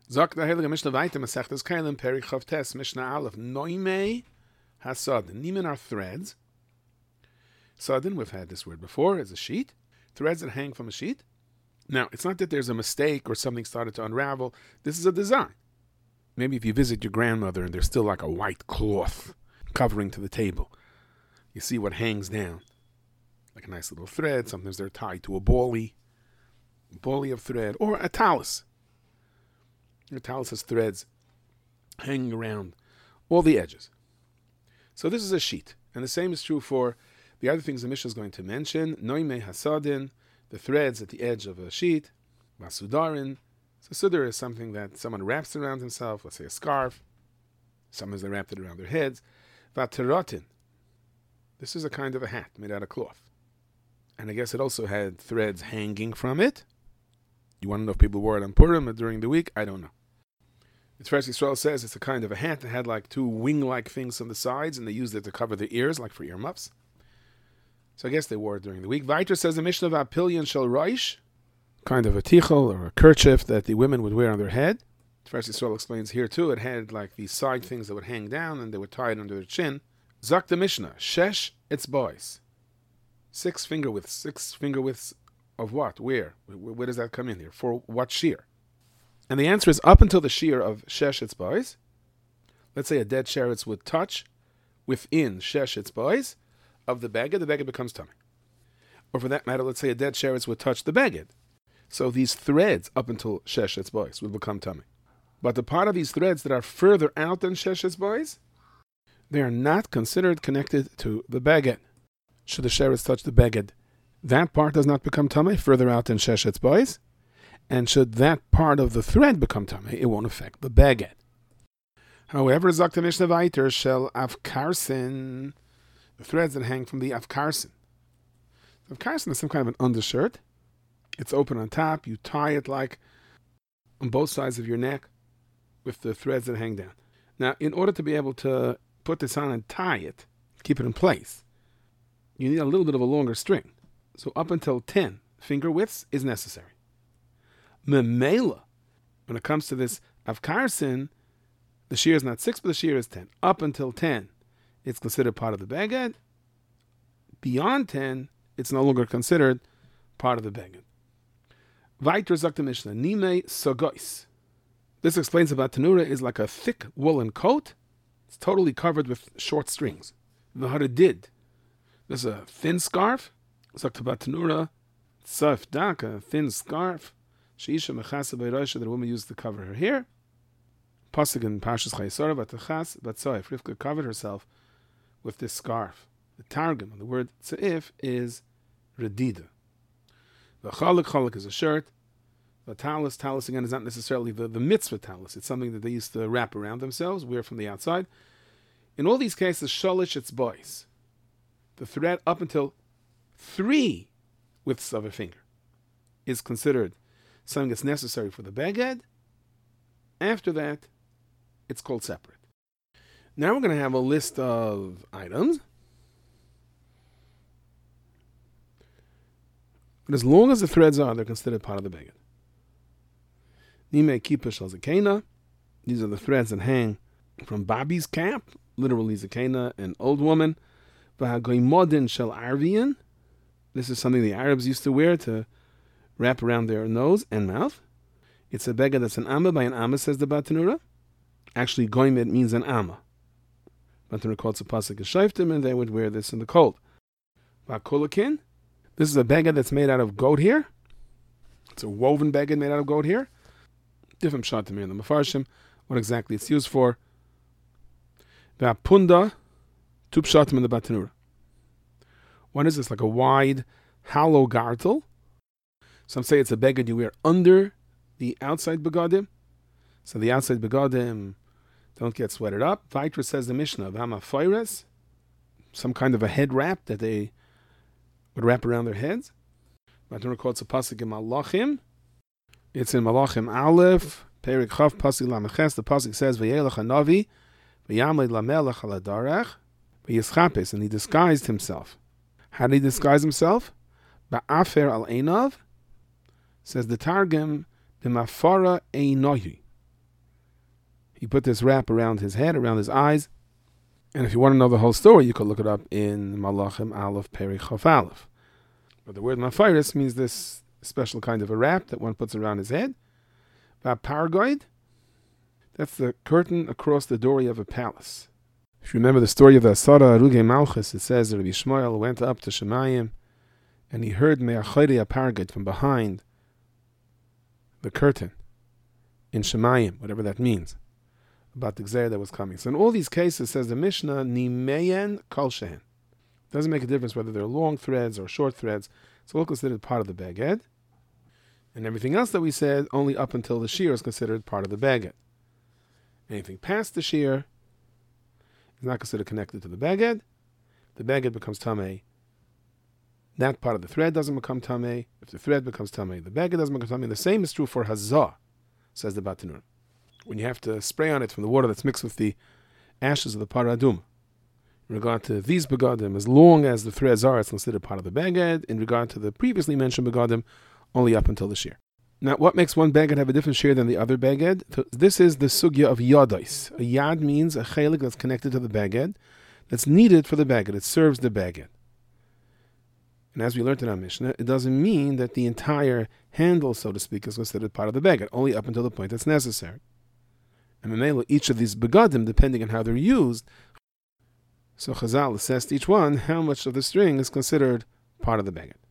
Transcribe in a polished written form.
Zok the Heilige Mishnah weiter, Masechtas Keilim, Perek Chav Tes, Mishnah Aleph, Noimei Hasadin. Nimen are threads. Sadin, we've had this word before, is a sheet. Threads that hang from a sheet. Now, it's not that there's a mistake or something started to unravel. This is a design. Maybe if you visit your grandmother and there's still like a white cloth covering to the table, you see what hangs down. Like a nice little thread. Sometimes they're tied to a bally of thread, or a talus. A talus has threads hanging around all the edges. So this is a sheet. And the same is true for the other things the Mishnah is going to mention. Noime hasadin, the threads at the edge of a sheet. Masudarin. So sudar is something that someone wraps around himself, let's say a scarf. Sometimes they wrapped it around their heads. Vateratin. This is a kind of a hat made out of cloth. And I guess it also had threads hanging from it. You want to know if people wore it on Purim or during the week? I don't know. It's First Yisrael says it's a kind of a hat that had like two wing-like things on the sides, and they used it to cover their ears, like for earmuffs. So I guess they wore it during the week. Viter says the Mishnah of Apilyan Shel Roish, kind of a tichel or a kerchief that the women would wear on their head. First Yisrael explains here too, it had like these side things that would hang down and they would tie it under their chin. Zak the Mishnah, Shesh its boys. 6 finger widths of what? Where does that come in here? For what shear? And the answer is up until the shear of Shesh its boys. Let's say a dead sheretz would touch within Shesh its boys of the beged becomes tummy. Or for that matter, let's say a dead sheretz would touch the beged. So these threads up until Shesh its boys would become tummy. But the part of these threads that are further out than Shesh its boys, they are not considered connected to the beged. Should the sheretz touch the beged, that part does not become tummy further out than Shesh its boys. And should that part of the thread become tummy, it won't affect the beged. However, Zakta Mishnah Viter shel Afkarsin, the threads that hang from the Afkarsin. Afkarsin is some kind of an undershirt. It's open on top. You tie it like on both sides of your neck with the threads that hang down. Now, in order to be able to put this on and tie it, keep it in place, you need a little bit of a longer string. So up until 10 finger widths is necessary. Memela, when it comes to this Afkarsin, the shear is not 6, but the shear is 10. Up until 10, it's considered part of the beged. Beyond 10, it's no longer considered part of the beged. Vayter Zakta Mishnah, Nime Sogois. This explains about Tanura is like a thick woolen coat. It's totally covered with short strings. V'haradid. This is a thin scarf. Zakta about Tanura, Tzaf Dak, a thin scarf. Sheisha Mechasa Beirosha, that a woman used to cover her hair. Pasuk in Parshas Chayesara, Vatachas Batzoif. Rivka covered herself with this scarf. The Targum on the word Tzeif is Redida. The Chalak is a shirt. The talis again is not necessarily the mitzvah talis. It's something that they used to wrap around themselves, wear from the outside. In all these cases, Shalish its boys. The thread up until 3 widths of a finger is considered something that's necessary for the beged. After that, it's called separate. Now we're going to have a list of items. But as long as the threads are, they're considered part of the beged. Nime kippah shel zakena. These are the threads that hang from Babi's cap, literally zakena, an old woman. V'hagoymodin shel arvian. This is something the Arabs used to wear to wrap around their nose and mouth. It's a beged that's an amma by an amma, says the Batanura. Actually, goymed means an amma. Batanura calls a pasuk a shaiftim, and they would wear this in the cold. Vakulakin. This is a beged that's made out of goat hair. It's a woven beged made out of goat hair. Different shot to me in the Mefarshim, what exactly it's used for. Vapunda, two pshatim in the Batanura. What is this? Like a wide, hollow gartel. Some say it's a beged you wear under the outside begadim, so the outside begadim don't get sweated up. Vaytra says the Mishnah of Hamafoires, some kind of a head wrap that they would wrap around their heads. Batanura calls a pasuk in Malachim. It's in Malachim Aleph, Perek Chav, pasuk Lameches. The pasuk says, "V'yelech hanavi, v'yamid lamelech aladarech, v'yischapes," and he disguised himself. How did he disguise himself? Ba'afer al einav, says the Targum, b'mafara einohi. He put this wrap around his head, around his eyes. And if you want to know the whole story, you could look it up in Malachim Aleph Peri Chaf Aleph. But the word Mafiris means this special kind of a wrap that one puts around his head. Pargoid, that's the curtain across the doorway of a palace. If you remember the story of the Asara Aruge Malchus, it says that Rabbi Shmuel went up to Shemayim and he heard Me'achayri Pargoid from behind the curtain in Shemayim, whatever that means, about the Gzeir that was coming. So in all these cases, says the Mishnah, Nimeyen Kol Shehen. Doesn't make a difference whether they're long threads or short threads. It's all considered part of the Beged. And everything else that we said, only up until the shear is considered part of the Beged. Anything past the shear is not considered connected to the Beged. The Beged becomes Tameh. That part of the thread doesn't become Tameh. If the thread becomes Tameh, the Beged doesn't become Tameh. The same is true for Hazah, says the Batanur. When you have to spray on it from the water that's mixed with the ashes of the Paradum. In regard to these begadim, as long as the threads are, it's considered part of the beged. In regard to the previously mentioned begadim, only up until the shear. Now, what makes one beged have a different shear than the other beged? This is the sugya of yadais. A yad means a chelik that's connected to the beged, that's needed for the beged. It serves the beged. And as we learned in our Mishnah, it doesn't mean that the entire handle, so to speak, is considered part of the beged, only up until the point that's necessary. And each of these begadim, depending on how they're used, so Chazal assessed each one how much of the string is considered part of the beged.